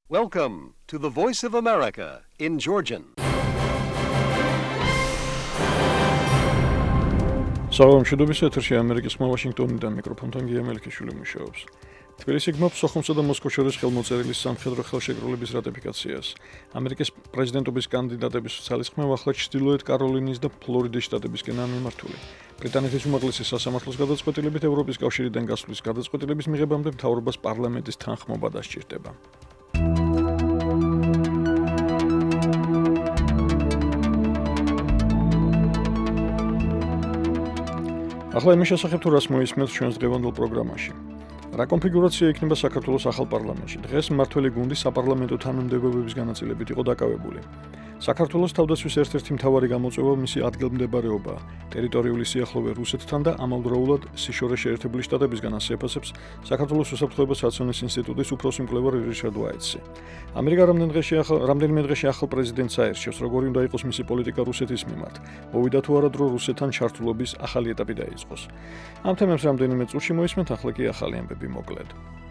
Welcome to the Voice of America in Georgian. Salam შედობის ეთერში ამერიკის ხმა ვაშინგტონიდან მიკროფონთან გია მელიქიშვილი მუშაობს. თბილისი გმობს სოხუმსა და მოსკოვს შორის ხელმოწერილი სამხედრო ხელშეკრულების რატიფიკაციას. ამერიკის პრეზიდენტობის კანდიდატების ძალისხმევა ახლა ჩრდილოეთ კაროლინის და ფლორიდის შტატებისკენაა მიმართული. ბრიტანეთის უმაღლესი სასამართლოს გადაწყვეტილებით ევროპის კავშირიდან გასვლის გადაწყვეტილების მიღებამდე მთავრობას პარლამენტის თანხმობა დასჭირდება. ახლა იმის შესახებ თუ რას მოისმენთ ჩვენს დღევანდელ პროგრამაში. რა კონფიგურაცია იქნება საქართველოს ახალ პარლამენტში? დღეს მმართველი გუნდი საპარლამენტო თანამდებობების განაწილებით იყო დაკავებული. საქართველოს თავდაცვის ერთ-ერთი მთავარი გამოწვევა მისი ადგილმდებარეობაა. ტერიტორიული სიახლოვე რუსეთთან და ამავდროულად სიშორე შეერთებული შტატებისგან ასეაფასებს საქართველოს უსაფრთხოებას რაციონის ინსტიტუტის უფროსი მკვლევარი რიჩარდ უაიტსი. ამერიკა რამდენიმე დღეში ახალ პრეზიდენტს აერჩევს, როგორი უნდა იყოს მისი პოლიტიკა რუსეთის მიმართ. მოვიდა თუ არა დრო რუსეთთან ჩართულობის ახალი ეტაპი დაიწყოს. ამ თემებს რამდენიმე წუთში მოისმენთ, ახლა კი ახალი ამბები მოკლედ.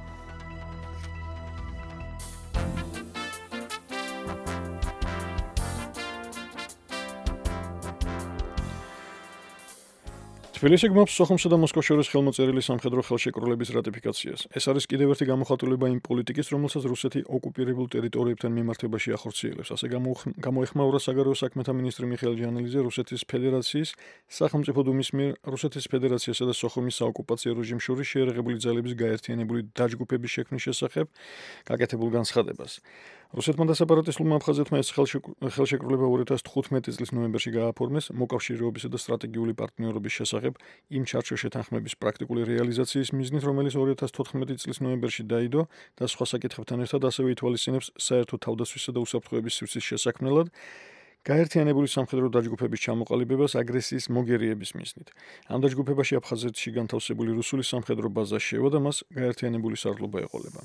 თბილისი გმობს სოხუმსა და მოსკოვს შორის ხელმოწერილი სამხედრო ხელშეკრულების რატიფიკაციას. ეს არის კიდევ ერთი გამოხატულება იმ პოლიტიკის, რომელსაც რუსეთი ოკუპირებულ ტერიტორიებთან მიმართებაში ახორციელებს. ასე გამოეხმაურა საგარეო საქმეთა მინისტრი მიხეილ ჟანელიძე რუსეთის ფედერაციის სახელმწიფო დუმის მიერ რუსეთის ფედერაციასა და სოხუმის საოკუპაციო რეჟიმს შორის შეერაღებული ძალების გაერთიანებული დაჯგუფების შექმნის შესახებ გაკეთებულ განცხადებას. რუსეთმა და სეპარატისტულმა აფხაზეთმა ეს ხელშეკრულება 2015 წლის ნოემბერში გააფორმეს მოკავშირეობისა და სტრატეგიული პარტნიორობის შესახებ იმ ჩარჩო შეთანხმების პრაქტიკული რეალიზაციის მიზნით, რომელიც 2014 წლის ნოემბერში დაიდო და სხვა საკითხებთან ერთად ასევე ითვალისწინებს საერთო თავდაცვისა და უსაფრთხოების სივრცის შესაქმნელად გაერთიანებული სამხედრო დაჯგუფების ჩამოყალიბებას აგრესიის მოგერიების მიზნით. ამ დაჯგუფებაში აფხაზეთში განთავსებული რუსული სამხედრო ბაზა შევა და მას გაერთიანებული სარდლობა ეყოლება.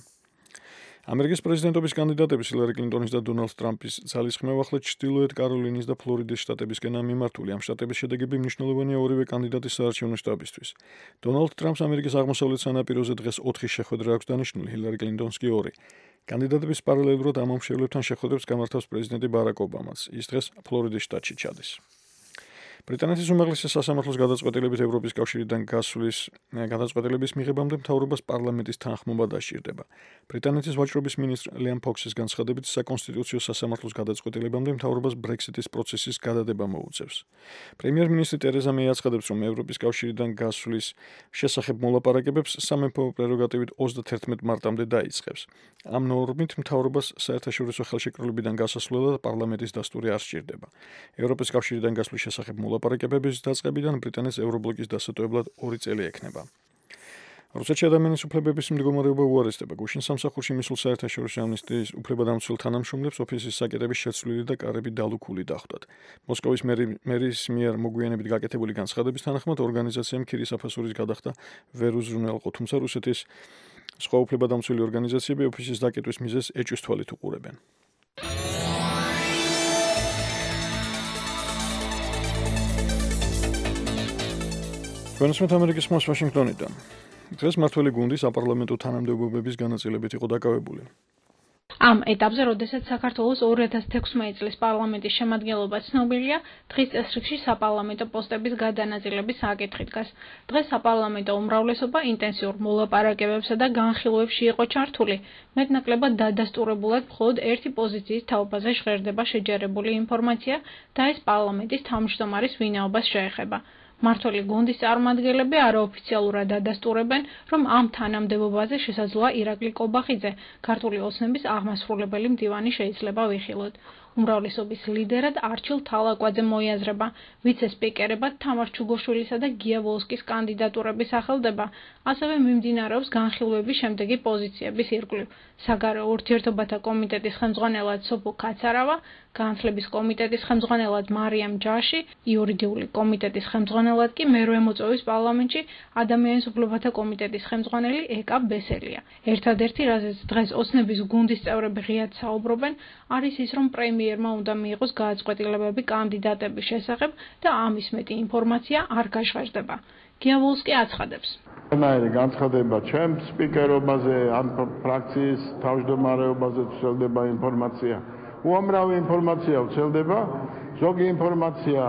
ამერიკის პრეზიდენტობის კანდიდატების ჰილარი კლინტონის და დონალდ ტრამპის ძალისხმევა ახლა ჩრდილოეთ კაროლინის და ფლორიდის შტატებისკენაა მიმართული. ამ შტატების შედეგები მნიშვნელოვანია ორივე კანდიდატის საარჩევნო შტაბისთვის. დონალდ ტრამპს ამერიკის აღმოსავლეთ სანაპიროზე დღეს 4 შეხვედრა აქვს დანიშნული, ჰილარი კლინტონს კი 2. კანდიდატების პარალელურად ამ მომხმარებლებთან შეხვედრებს გამართავს პრეზიდენტი ბარაკ ობამაც. ის დღეს ფლორიდის შტატში ჩადის. ბრიტანეთის უმაღლესი სასამართლოს გადაწყვეტილებით ევროპის კავშირიდან გასვლის გადაწყვეტილების მიღებამდე მთავრობას პარლამენტის თანხმობა დასჭირდება. ბრიტანეთის ვაჭრობის მინისტრ ლიამ ფოქსის განცხადებით საკონსტიტუციო სასამართლოს გადაწყვეტილებამდე მთავრობას ბრექსიტის პროცესის გადადება მოუწევს. პრემიერ-მინისტრი ტერეზა მეი აცხადებს, რომ ევროპის კავშირიდან გასვლის შესახებ მოლაპარაკებებს სამეფო პრეროგატივით 31 მარტამდე დაიწყებს. ამ ნორმით მთავრობას საერთაშორისო ხელშეკრულებიდან გასასვლელად პარლამენტის დასტური არ სჭირდება. ევროპის კავშირიდან გასვლის შესახებ მოლაპარაკებების დაწყებიდან ბრიტანეთს ევრობლოკის დასატოვებლად 2 წელი ექნება. რუსეთში ადამიანის უფლებების მდგომარეობა უარესდება. გუშინ სამსახურში მისულ საერთაშორისო ამნისტიის უფლებადამცველ თანამშრომლებს ოფისის საკეტების შეცვლილი და კარები დალუქული დახვდათ. მოსკოვის მერის მიერ მოგვიანებით გაკეთებული განცხადების თანახმად ორგანიზაციამ ქირის აფასურის გადახდა ვერ უზრუნველყო, თუმცა რუსეთის სხვა უფლებადამცველი ორგანიზაციები ოფისის დაკეტვის მიზეზს ეჭვის თვალით უყურებენ. ჩვენსმეთ ამერიკის ხმას ვაშინგტონიდან. დღეს მმართველი გუნდი საპარლამენტო თანამდებობების განაწილებით იყო დაკავებული. ამ ეტაპზე, როდესაც საქართველოს 2016 წლის პარლამენტის შემადგენლობა ცნობილია, დღის წესრიგში საპარლამენტო პოსტების გადანაწილების საკითხი დგას. დღეს საპარლამენტო უმრავლესობა ინტენსიურ მოლაპარაკებებსა და განხილვებში იყო ჩართული. მეტნაკლებად დადასტურებულად მხოლოდ ერთი პოზიციის თაობაზე ჟღერდება შეჯერებული ინფორმაცია და ეს პარლამენტის თავმჯდომარის ვინაობას შეეხება. მმართველი გუნდის წარმომადგენლები არაოფიციალურად დადასტურებენ, რომ ამ თანამდებობაზე შესაძლოა ირაკლი კობახიძე, ქართული ოცნების აღმასრულებელი მდივანი შეიძლება ვიხილოთ. უმრავლესობის ლიდერად არჩილ თალაკვაძე მოიაზრება, ვიცე-სპიკერებად თამარ ჩუგოშვილისა და გია ვოლსკის კანდიდატურების სახელდება, ასევე მიმდინარეობს განხილვების შემდეგი პოზიციების ირგვლივ. საგარეო ურთიერთობათა კომიტეტის ხელმძღვანელად სოფო კაცარავა, განათლების კომიტეტის ხელმძღვანელად მარიამ ჯაში, იურიდიული კომიტეტის ხელმძღვანელად კი მერვე მოწვევის პარლამენტში ადამიანის უფლებათა კომიტეტის ხელმძღვანელი ეკა ბესელია. ერთადერთი, რაზეც დღეს ოცნების გუნდის წევრები ღიად საუბრობენ, არის ის, რომ პრემიერმა უნდა მიიღოს გადაწყვეტილებები კანდიდატების შესახებ და ამის მეტი ინფორმაცია არ გაჟღერდება. გიავოლსკი აცხადებს. Ნაირი განცხადება ჩემ სპიკერობაზე, ან ფრაქციის თავმჯდომარეობაზე ვრცელდება ინფორმაცია. უამრავი ინფორმაცია ვრცელდება, ზოგი ინფორმაცია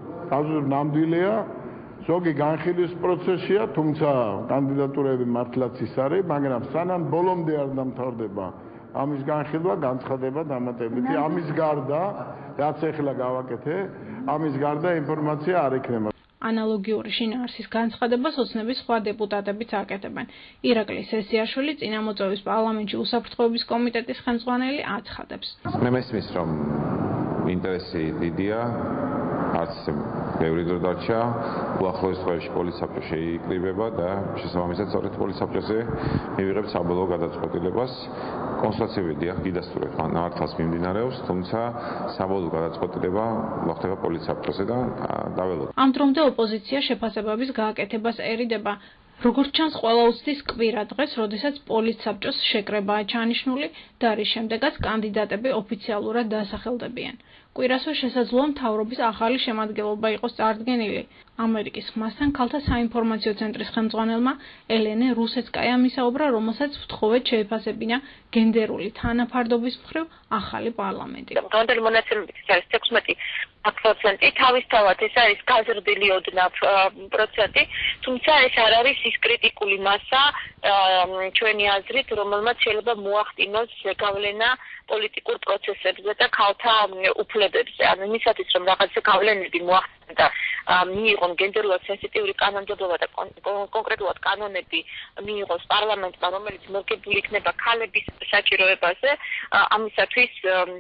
ნამდვილია, ზოგი განხილვის პროცესია, თუმცა კანდიდატურები მართლაც ის არის, მაგრამ სანამ ბოლომდე არ დამთავრდება ამის განხილვა, განცხადება დამატებითი. ამის გარდა, რაც ახლა გავაკეთე, ამის გარდა ინფორმაცია არ იქნება. ანალოგიური შინაარსის განცხადებას ოცნების სხვა დეპუტატებიც აკეთებენ. ირაკლი სესიაშვილი წინამოწვევის პარლამენტში უსაფრთხოების კომიტეტის ხელმძღვანელი აცხადებს. მე მესმის, რომ ინტერესი დიდია, არც ბევრი დრო დარჩა, უახლოეს დღეებში პოლიცსაბჭო შეიკრიბება და შესაბამისად სწორედ პოლიცსაბჭოზე მივიღებთ საბოლოო გადაწყვეტილებას. კონსულტაციები დიახ გიდასტურებთ, მართლაც მიმდინარეობს, თუმცა საბოლოო გადაწყვეტილება მოხდება პოლიცსაბჭოზე და დაველოდებით. ამ დრომდე ოპოზიცია შეფასებების გააკეთებასერიდება. როგორც ჩანს, ყველა უცდის კვირა დღეს, როდესაც პოლიცსაბჭოს შეკრებაა ჩანიშნული და რის შემდეგაც კანდიდატები ოფიციალურად დასახელდებიან. კვირასვე შესაძლოა მთავრობის ახალი შემადგენლობა იყოს წარდგენილი. ამერიკის ხმასთან ქალთა საინფორმაციო ცენტრის ხელმძღვანელმა ელენე რუსეცკაიამ ისაუბრა, რომელსაც ვთხოვეთ შეეფასებინა გენდერული თანაფარდობის მხრივ ახალი პარლამენტი. დღევანდელი მონაცემებით ეს არის 16%, თავისთავად ეს არის გაზრდილი ოდნავ პროცენტი, თუმცა ეს არ არის ის კრიტიკული მასა, ჩვენი აზრით, რომელმაც შეიძლება მოახდინოს გავლენა პოლიტიკურ პროცესებზე და ქალთა უფლებებზე. ანუ იმისათვის, რომ რაღაცა გავლენები მოახდინონ და მიიღონ გენდერულად სენსიტიური კანონმდებლობა და კონკრეტულად კანონები მიიღოს პარლამენტმა, რომელიც მორგებული იქნება ქალების საჭიროებაზე, ამისათვის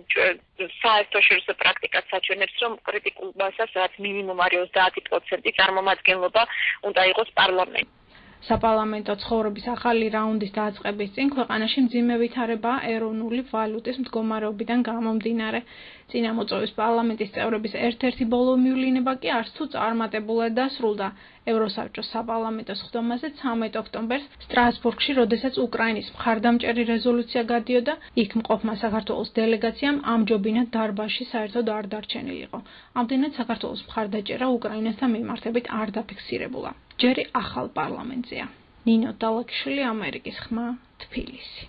საერთაშორისო პრაქტიკაც საჩვენებს, რომ კრიტიკულ მასას, რაც მინიმუმ არის 30% წარმომადგენლობა უნდა იყოს პარლამენტში. საპარლამენტო ცხოვრების ახალი რაუნდის დაწყების წინ ქვეყანაში მძიმე ვითარებაა ეროვნული ვალუტის მდგომარეობიდან გამომდინარე. წინამოწვევის პარლამენტის წევრების ერთ-ერთი ბოლო მივლინება კი არც თუ წარმატებულად დასრულდა. ევროსაბჭოს საპარლამენტო სხდომაზე 13 ოქტომბერს სტრასბურგში, როდესაც უკრაინის მხარდამჭერი რეზოლუცია გადიოდა, იქ მყოფმა საქართველოს დელეგაციამ ამჯობინად დარბაზში საერთოდ არ დარჩენილიყო. ამდენად საქართველოს მხარდაჭერა უკრაინასთან მიმართებით არ დაფიქსირებულა. ჯერი ახალ პარლამენტზეა. ნინო დალაკიშვილი, ამერიკის ხმა, თბილისი.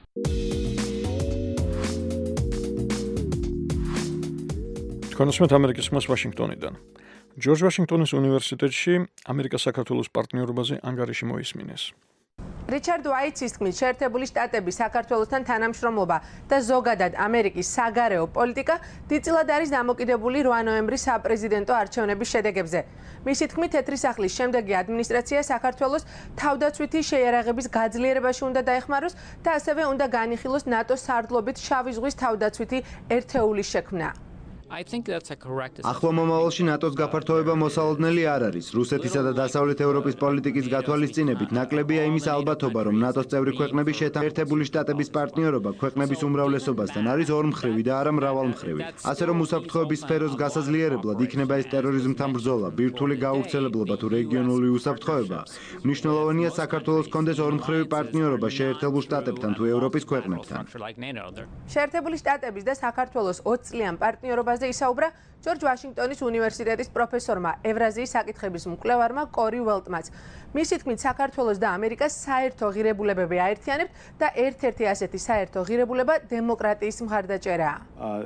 თქვენოსმეთ ამერიკის ხმას ვაშინგტონიდან. ჯორჯ ვაშინგტონის უნივერსიტეტში ამერიკა-საქართველოს პარტნიორობაზე ანგარიში მოისმინეს. რიჩარდ ვაიტსის თქმით, შეერთებული შტატების საქართველოსთან თანამშრომლობა და ზოგადად ამერიკის საგარეო პოლიტიკა დიდწილად არის დამოკიდებული 8 ნოემბრის საპრეზიდენტო არჩევნების შედეგებზე. მისი თქმით, თეთრი სახლის შემდეგი ადმინისტრაცია საქართველოს თავდაცვითი შეიარაღების გაძლიერებაში უნდა დაეხმაროს და ასევე უნდა განიხილოს ნატოს სარდლობით შავი ზღვის თავდაცვითი ერთეულის შექმნა. ახლო მომავალში ნატოს გაფართოება მოსალოდნელი არ არის. რუსეთისა და დასავლეთ ევროპის პოლიტიკის გათვალისწინებით ნაკლებია იმის ალბათობა, რომ ნატოს წევრი ქვეყნები შეერთებული შტატების პარტნიორობა ქვეყნების უმრავლესობასთან არის ორმხრივი და არა მრავალმხრივი. ასე რომ უსაფრთხოების სფეროს გასაძლიერებლად იქნება ეს ტერორიზმთან ბრძოლა, ბირთვული გაავრცელებლობა თუ რეგიონული უსაფრთხოება. მნიშვნელოვანია საქართველოს კონდეს ორმხრივი პარტნიორობა შეერთებულ შტატებთან თუ ევროპის ქვეყნებთან. შეერთებული შტატების და საქართველოს 20 წლიან პარტნიორობაზე ისაუბრა ჯორჯ ვაშინგტონის უნივერსიტეტის პროფესორმა, ევრაზიის საკითხების მკვლევარმა კორი ველტმაც. მისი თქმით, საქართველოს და ამერიკას საერთო ღირებულებები აერთიანებთ და ერთ-ერთი ასეთი საერთო ღირებულება დემოკრატიის მხარდაჭერაა.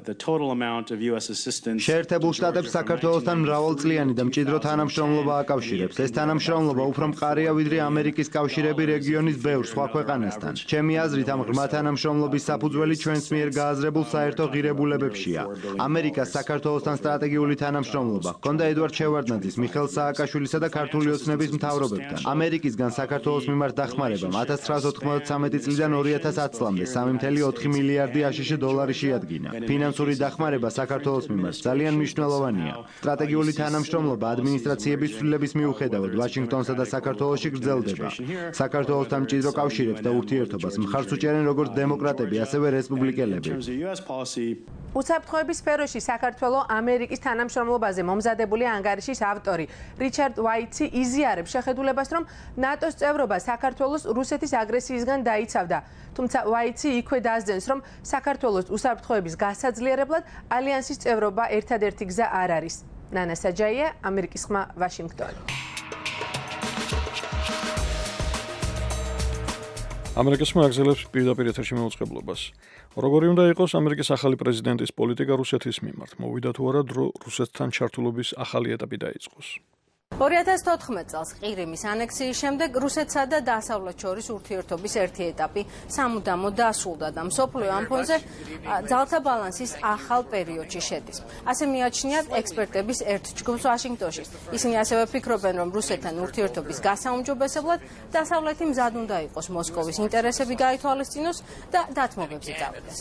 შეერთებულ შტატებს საქართველოსთან მრავალწლიანი და მჭიდრო თანამშრომლობა აკავშირებს. ეს თანამშრომლობა უფრო მყარია ვიდრე ამერიკის კავშირები რეგიონის ბევრ სხვა ქვეყანასთან. ჩემი აზრით, ამ ღრმა თანამშრომლობის საფუძველი ჩვენს მიერ გააზრებულ საერთო ღირებულებებშია. ამერიკას საქართველოსთან სტრატეგიული თანამშრომლობა ჰქონდა ედვარდ შევარდნაძის, მიხეილ სააკაშვილისა და ქართული ოცნების მთავრობებთან. ამერიკისგან საქართველოს მიმართ დახმარებამ 1993 წლიდან 2010 წლამდე 3.4 მილიარდი აშშ დოლარი შეადგინა. ფინანსური დახმარება საქართველოს მიმართ ძალიან მნიშვნელოვანია. სტრატეგიული თანამშრომლობა ადმინისტრაციების ცვლილების მიუხედავად ვაშინგტონსა და საქართველოში გრძელდება. საქართველოსთან მჭიდრო კავშირებს და ურთიერთობას მხარს უჭერენ როგორც დემოკრატები, ასევე რესპუბლიკელები. უსაფრთხოების სფეროში საქართველოს ამერიკის თანამშრომლობაზე მომზადებული ანგარიშის ავტორი რიჩარდ ვაიტსი იზიარებს შეხედულებას, რომ ნატოს წევრობა საქართველოს რუსეთის აგრესიისგან დაიცავდა. თუმცა ვაიტსი იქვე დასძენს, რომ საქართველოს უსაფრთხოების გასაძლიერებლად ალიანსის წევრობა ერთადერთი გზა არ არის. ნანა საჯაია, ამერიკის ხმა, ვაშინგტონი. ამერიკის მაგზელებს პირდაპირ ეთერში მეუწყებლობას. როგორი უნდა იყოს ამერიკის ახალი პრეზიდენტის პოლიტიკა რუსეთის მიმართ? მოვიდა თუ არა დრო რუსეთთან ჩართულობის ახალი ეტაპი დაიწყოს. 2014 წელს ყირიმის ანექსიის შემდეგ რუსეთსა და დასავლეთ შორის ურთიერთობის ერთი ეტაპი სამუდამოდ დასრულდა და მსოფლიო ამ ფონზე ძალთა ბალანსის ახალ პერიოდში შედის. ასე მიაჩნიათ ექსპერტების ერთ ჯგუფს ვაშინგტონში. ისინი ასევე ფიქრობენ, რომ რუსეთთან ურთიერთობის გასაუმჯობესებლად დასავლეთი მზად უნდა იყოს მოსკოვის ინტერესები გაითვალისწინოს და დათმობებს იწავდეს.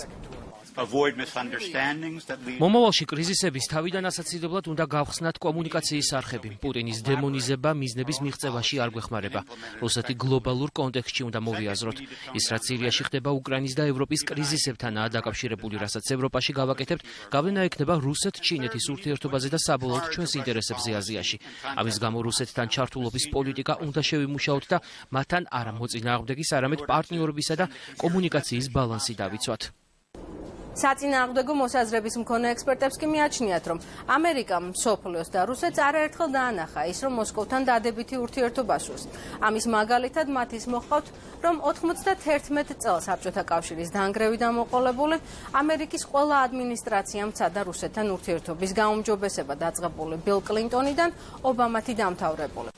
მომავალში კრიზისების თავიდან ასაცილებლად უნდა გავხსნათ კომუნიკაციის არხები. პუტინის დემონიზება მიზნების მიღწევაში არ გვეხმარება. რუსეთი გლობალურ კონტექსტში უნდა მოვიაზროთ. ის რაც სირიაში ხდება უკრაინის და ევროპის კრიზისებთანაა დაკავშირებული, რასაც ევროპაში გავაკეთებთ, გავლენა ექნება რუსეთ-ჩინეთის ურთიერთობაზე და საბოლოოდ ჩვენს ინტერესებზე აზიაში. ამის გამო რუსეთთან ჩართულობის პოლიტიკა უნდა შევიმუშაოთ და მათთან არა მოწინააღმდეგის, არამედ პარტნიორობისა და კომუნიკაციის ბალანსი დავიცვათ. საწინააღმდეგო მოსაზრების მქონე ექსპერტებს კი მიაჩნიათ, რომ ამერიკამ მსოფლიოს და რუსეთს არაერთხელ დაანახა ის, რომ მოსკოვთან დადებითი ურთიერთობა სურს. ამის მაგალითად მათ ის მოჰყავთ, რომ 91 წელს საბჭოთა კავშირის დანგრევი დამოყოლებული ამერიკის ყველა ადმინისტრაციამ ცადა რუსეთთან ურთიერთობის გაუმჯობესება დაწყებული ბილ კლინტონიდან ობამათი დამთავრებული.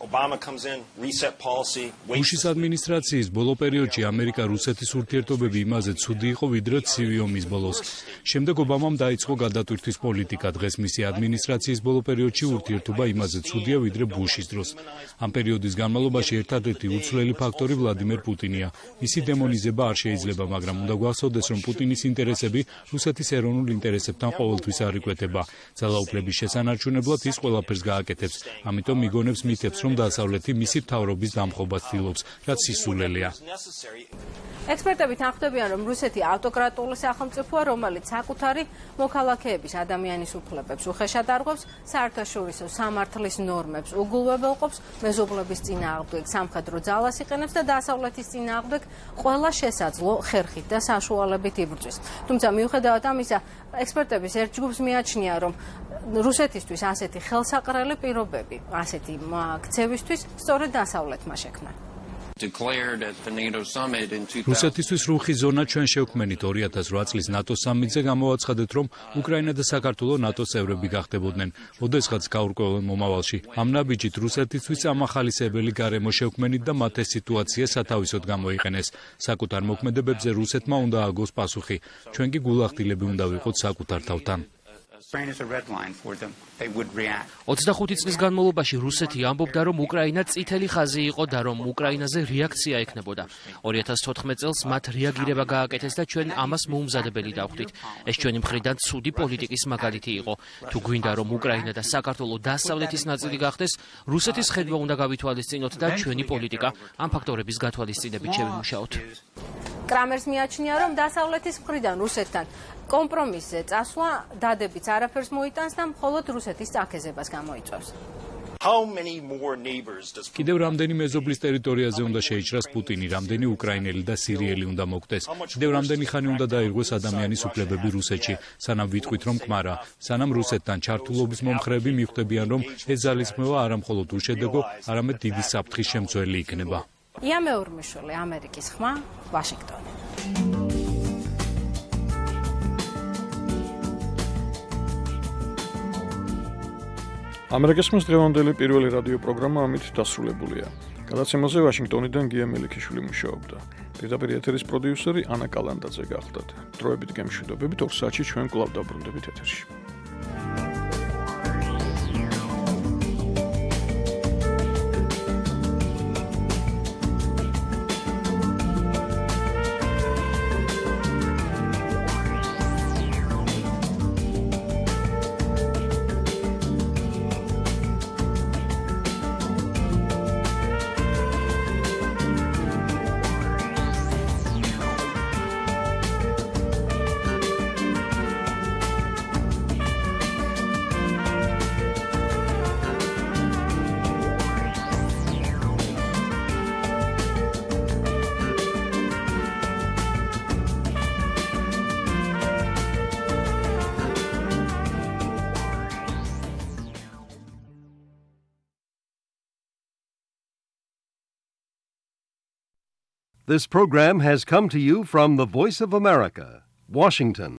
ბუშის ადმინისტრაციის ბოლო პერიოდში ამერიკა-რუსეთის ურთიერთობები იმაზე ცუდი იყო, ვიდრე ცივი ომის ბოლოს. შემდეგ ობამამ დაიწყო გადატვირთვის პოლიტიკა. დღეს მისი ადმინისტრაციის ბოლო პერიოდში ურთიერთობა იმაზე ცუდია, ვიდრე ბუშის დროს. ამ პერიოდის განმავლობაში ერთადერთი უცვლელი ფაქტორი ვლადიმერ პუტინია. მისი დემონიზება არ შეიძლება, მაგრამ უნდა გვახსოვდეს, რომ პუტინის ინტერესები რუსეთის ეროვნულ ინტერესებთან ყოველთვის არ იკვეთება. ძალაუფლების შესანარჩუნებლად ის ყველაფერს გააკეთებს. ამიტომ მიგონებს მითებს, რომ დასავლეთი მისი მთავრობის დამხობას ცდილობს, რაც სისულელეა. ექსპერტები თანხმდებიან, რომ რუსეთი ავტოკრატიული სახელმწიფოა, რომელიც საკუთარი მოქალაქეების ადამიანის უფლებებს უხეშად არღვევს, საერთაშორისო სამართლის ნორმებს უგულვებელყოფს, მეზობლების წინააღმდეგ სამხედრო ძალას იყენებს და დასავლეთის წინააღმდეგ ყველა შესაძლო ხერხით და საშუალებით იბრძვის. თუმცა მიუხედავად ამისა, ექსპერტების ერთ ჯგუფს მიაჩნია, რომ რუსეთისთვის ასეთი ხელსაყრელი პირობები, ასეთი ქცევისთვის სწორედ დასავლეთმა შექმნა. რუსეთისთვის რუხი ზონა ჩვენ შევქმნით 2008 წლის ნატოს სამიტზე გამოვაცხადეთ, რომ უკრაინა და საქართველო ნატოს წევრები გახდებოდნენ. ოდესღაც გაურკვეველ მომავალში. ამ ნაბიჯით რუსეთისთვის ამახალისებელი გარემო შევქმნით და მათ ეს სიტუაცია სათავისოდ გამოიყენეს. საკუთარ მოქმედებებზე რუსეთმა უნდა აგოს პასუხი. ჩვენ კი გულახდილები უნდა ვიყოთ საკუთარ თავთან. 25 წლის განმავლობაში რუსეთი ამბობდა, რომ უკრაინა წითელი ხაზი იყო და რომ უკრაინაზე რეაქცია ექნებოდა. 2014 წელს მათ რეაგირება გააკეთეს და ჩვენ ამას მოუმზადებელი დავხვდით. ეს ჩვენი მხრიდან ცუდი პოლიტიკის მაგალითი იყო. თუ გვინდა, რომ უკრაინა და საქართველო დასავლეთის ნაწილი გახდეს, რუსეთის ხედვა უნდა გავითვალისწინოთ და ჩვენი პოლიტიკა ამ ფაქტორების გათვალისწინებით შევიმუშაოთ. კრამერს მიაჩნია, რომ დასავლეთის მხრიდან რუსეთთან კომპრომისზე წასვლა დადებიც არაფერს მოიტანს და მხოლოდ რუსეთის წაქეზებას გამოიწვევს. კიდევ რამდენი მეზობლის ტერიტორიაზე უნდა შეიჭრას პუტინი, რამდენი უკრაინელი და სირიელი უნდა მოკვდეს. კიდევ რამდენი ხანი უნდა დაირღვეს ადამიანის უფლებები რუსეთში, სანამ ვიტყვით, რომ კმარა, სანამ რუსეთთან ჩართულობის მომხრეები მიხვდებიან, რომ ეს ძალისხმევა არა მხოლოდ უშედეგო, არამედ დიდი საფრთხის შემცველი იქნება. ია მეორმიშვილი, ამერიკის ხმა, ვაშინგტონი. ამერიკის ხმის დღევანდელი პირველი რადიო პროგრამა ამით დასრულებულია. გადაცემაზე ვაშინგტონიდან გია მელიქიშვილი მუშაობდა. პირდაპირ ეთერის პროდიუსერი ანა კალანდაძე გახლდათ. დროებით გემშვიდობებით 2 საათში ჩვენ კვლავ დაბრუნდებით ეთერში. This program has come to you from the Voice of America, Washington.